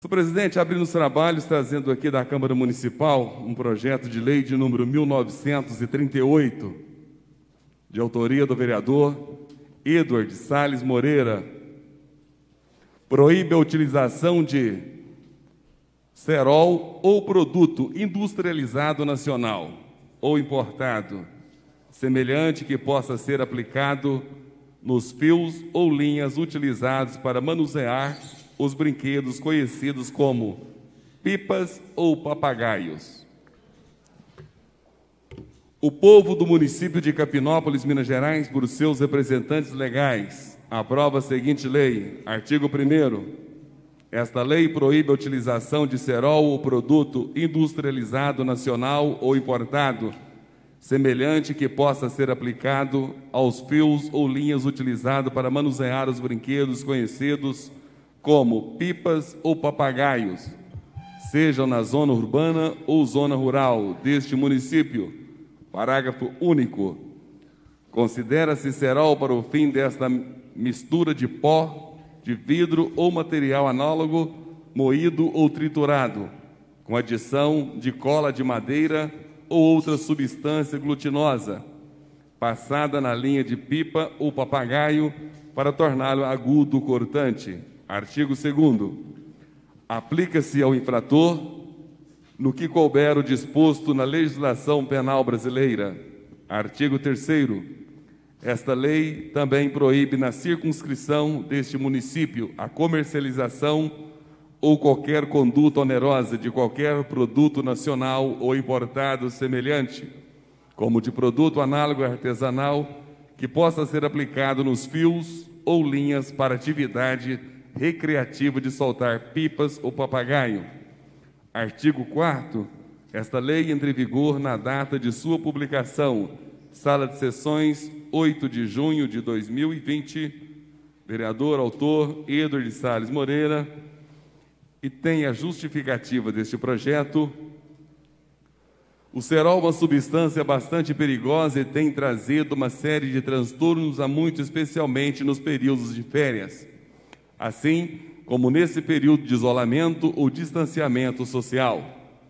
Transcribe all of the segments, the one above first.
Senhor presidente, abrindo os trabalhos, trazendo aqui da Câmara Municipal um projeto de lei de número 1938, de autoria do vereador Edward Salles Moreira, proíbe a utilização de cerol ou produto industrializado nacional ou importado, semelhante que possa ser aplicado nos fios ou linhas utilizados para manusear os brinquedos conhecidos como pipas ou papagaios. O povo do município de Capinópolis, Minas Gerais, por seus representantes legais, aprova a seguinte lei. Artigo 1º. Esta lei proíbe a utilização de cerol ou produto industrializado nacional ou importado, semelhante que possa ser aplicado aos fios ou linhas utilizados para manusear os brinquedos conhecidos como pipas ou papagaios, sejam na zona urbana ou zona rural deste município. Parágrafo único. Considera-se cerol para o fim desta mistura de pó, de vidro ou material análogo, moído ou triturado, com adição de cola de madeira ou outra substância glutinosa, passada na linha de pipa ou papagaio para torná-lo agudo cortante. Artigo 2º. Aplica-se ao infrator no que couber o disposto na legislação penal brasileira. Artigo 3º. Esta lei também proíbe na circunscrição deste município a comercialização ou qualquer conduta onerosa de qualquer produto nacional ou importado semelhante, como de produto análogo artesanal, que possa ser aplicado nos fios ou linhas para atividade recreativa de soltar pipas ou papagaio. Artigo 4º. Esta lei entra em vigor na data de sua publicação. Sala de Sessões, 8 de junho de 2020. Vereador, autor, Edward Salles Moreira. E tem a justificativa deste projeto. O cerol é uma substância bastante perigosa e tem trazido uma série de transtornos a muitos, especialmente nos períodos de férias, assim como nesse período de isolamento ou distanciamento social.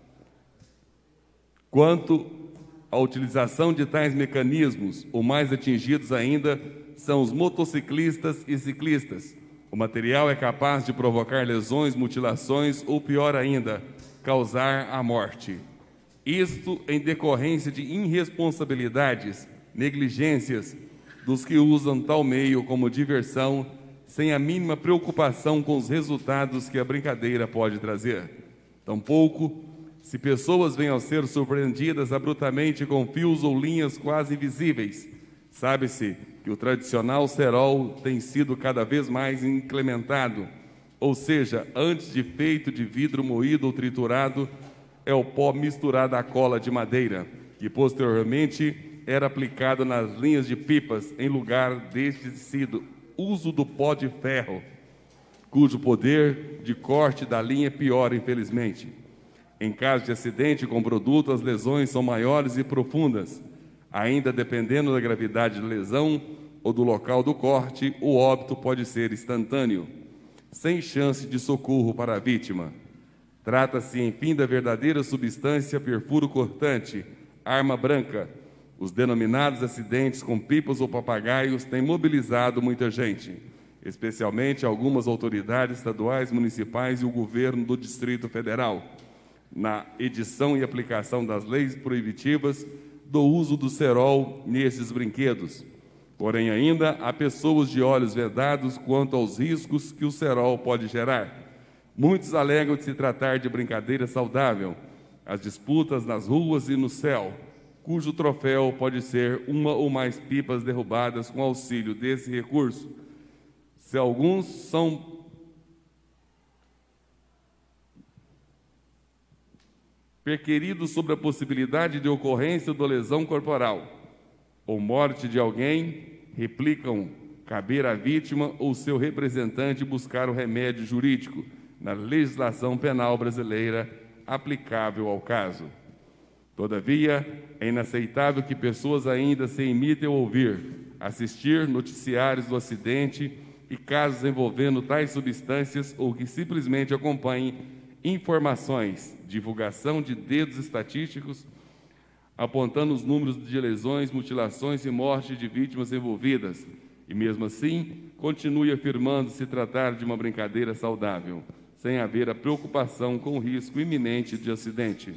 Quanto à utilização de tais mecanismos, os mais atingidos ainda são os motociclistas e ciclistas. O material é capaz de provocar lesões, mutilações ou, pior ainda, causar a morte. Isto em decorrência de irresponsabilidades, negligências dos que usam tal meio como diversão, sem a mínima preocupação com os resultados que a brincadeira pode trazer. Tampouco, se pessoas venham a ser surpreendidas abruptamente com fios ou linhas quase invisíveis. Sabe-se que o tradicional cerol tem sido cada vez mais implementado, ou seja, antes de feito de vidro moído ou triturado, é o pó misturado à cola de madeira, que posteriormente era aplicado nas linhas de pipas, em lugar deste tecido uso do pó de ferro, cujo poder de corte da linha é pior, infelizmente. Em caso de acidente com produto, as lesões são maiores e profundas. Ainda dependendo da gravidade da lesão ou do local do corte, o óbito pode ser instantâneo, sem chance de socorro para a vítima. Trata-se, enfim, da verdadeira substância perfuro cortante, arma branca. Os denominados acidentes com pipas ou papagaios têm mobilizado muita gente, especialmente algumas autoridades estaduais, municipais e o governo do Distrito Federal, na edição e aplicação das leis proibitivas do uso do cerol nesses brinquedos. Porém, ainda há pessoas de olhos vedados quanto aos riscos que o cerol pode gerar. Muitos alegam de se tratar de brincadeira saudável, as disputas nas ruas e no céu, cujo troféu pode ser uma ou mais pipas derrubadas com auxílio desse recurso. Se alguns são perquiridos sobre a possibilidade de ocorrência de lesão corporal ou morte de alguém, replicam caber à vítima ou seu representante buscar o remédio jurídico na legislação penal brasileira aplicável ao caso. Todavia, é inaceitável que pessoas ainda se imitem ouvir, assistir noticiários do acidente e casos envolvendo tais substâncias ou que simplesmente acompanhem informações, divulgação de dados estatísticos apontando os números de lesões, mutilações e morte de vítimas envolvidas, e mesmo assim continue afirmando se tratar de uma brincadeira saudável, sem haver a preocupação com o risco iminente de acidente.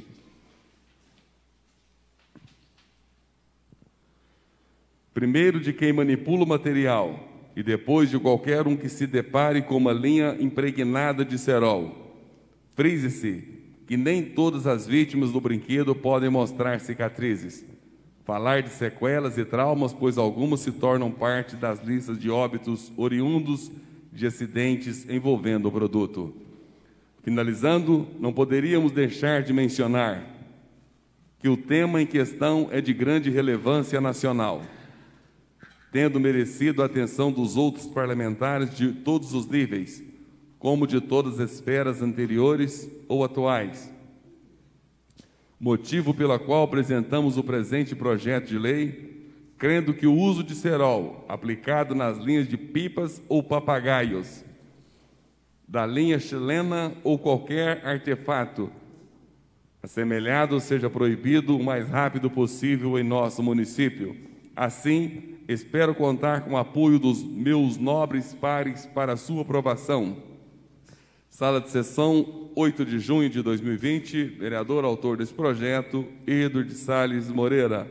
Primeiro de quem manipula o material e depois de qualquer um que se depare com uma linha impregnada de cerol. Frise-se que nem todas as vítimas do brinquedo podem mostrar cicatrizes. Falar de sequelas e traumas, pois algumas se tornam parte das listas de óbitos oriundos de acidentes envolvendo o produto. Finalizando, não poderíamos deixar de mencionar que o tema em questão é de grande relevância nacional, tendo merecido a atenção dos outros parlamentares de todos os níveis, como de todas as esferas anteriores ou atuais. Motivo pelo qual apresentamos o presente projeto de lei, crendo que o uso de cerol aplicado nas linhas de pipas ou papagaios, da linha chilena ou qualquer artefato assemelhado seja proibido o mais rápido possível em nosso município. Assim, espero contar com o apoio dos meus nobres pares para a sua aprovação. Sala de sessão, 8 de junho de 2020, vereador autor desse projeto, Edward Salles Moreira.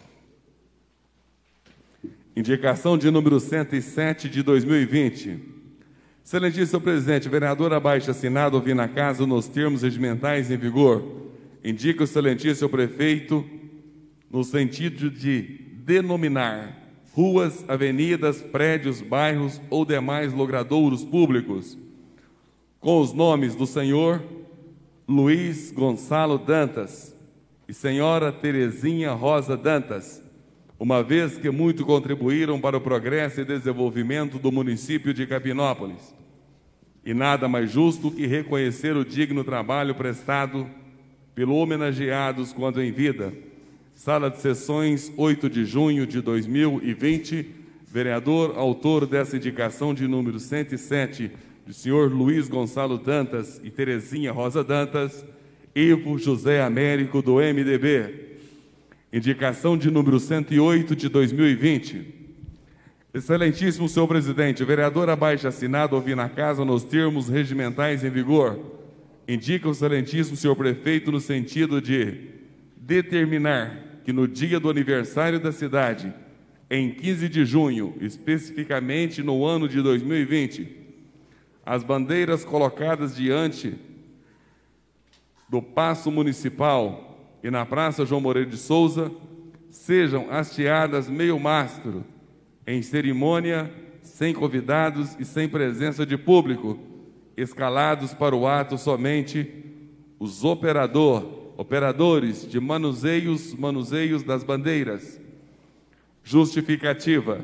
Indicação de número 107 de 2020. Excelentíssimo presidente, vereador abaixo assinado ouvi na casa nos termos regimentais em vigor. Indica o excelentíssimo prefeito no sentido de denominar ruas, avenidas, prédios, bairros ou demais logradouros públicos com os nomes do senhor Luiz Gonçalo Dantas e senhora Terezinha Rosa Dantas, uma vez que muito contribuíram para o progresso e desenvolvimento do município de Capinópolis. E nada mais justo que reconhecer o digno trabalho prestado pelo homenageados quando em vida. Sala de sessões, 8 de junho de 2020, vereador autor dessa indicação de número 107, do senhor Luiz Gonçalo Dantas e Terezinha Rosa Dantas, Ivo José Américo, do MDB. Indicação de número 108 de 2020. Excelentíssimo senhor presidente, vereador abaixo assinado ouvi na casa nos termos regimentais em vigor. Indica o excelentíssimo senhor prefeito no sentido de determinar que no dia do aniversário da cidade, em 15 de junho, especificamente no ano de 2020, as bandeiras colocadas diante do Paço Municipal e na Praça João Moreira de Souza sejam hasteadas meio mastro, em cerimônia, sem convidados e sem presença de público, escalados para o ato somente os operadores de manuseios das bandeiras. Justificativa: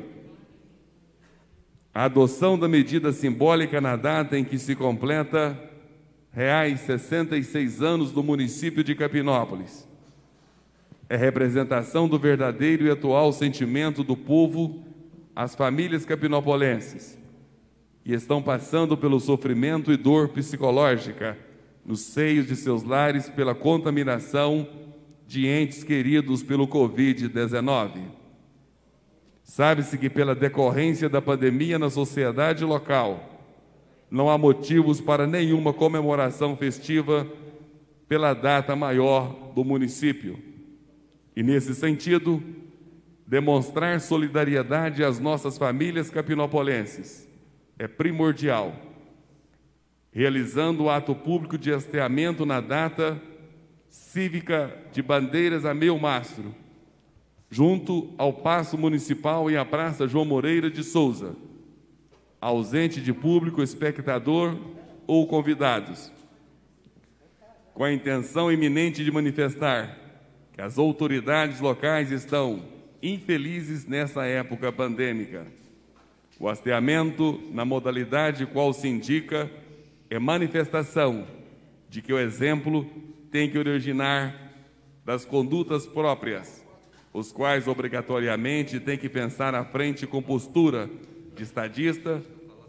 a adoção da medida simbólica na data em que se completa reais 66 anos do município de Capinópolis. É representação do verdadeiro e atual sentimento do povo, as famílias capinopolenses, que estão passando pelo sofrimento e dor psicológica nos seios de seus lares pela contaminação de entes queridos pelo Covid-19. Sabe-se que pela decorrência da pandemia na sociedade local, não há motivos para nenhuma comemoração festiva pela data maior do município. E nesse sentido, demonstrar solidariedade às nossas famílias capinopolenses é primordial, realizando o ato público de hasteamento na data cívica de bandeiras a meio mastro, junto ao Paço Municipal e à Praça João Moreira de Souza, ausente de público, espectador ou convidados, com a intenção iminente de manifestar que as autoridades locais estão infelizes nessa época pandêmica. O hasteamento, na modalidade qual se indica, é manifestação de que o exemplo tem que originar das condutas próprias, os quais obrigatoriamente têm que pensar à frente com postura de estadista,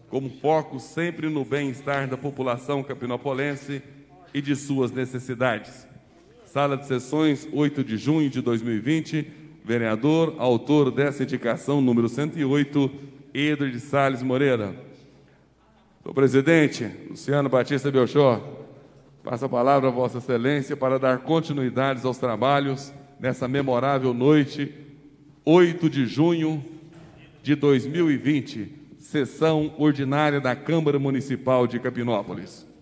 como foco sempre no bem-estar da população capinopolense e de suas necessidades. Sala de Sessões, 8 de junho de 2020, vereador, autor dessa indicação, número 108, Eder de Sales Moreira. Senhor presidente, Luciano Batista Belchor, passo a palavra a Vossa Excelência para dar continuidade aos trabalhos nessa memorável noite, 8 de junho de 2020, sessão ordinária da Câmara Municipal de Capinópolis.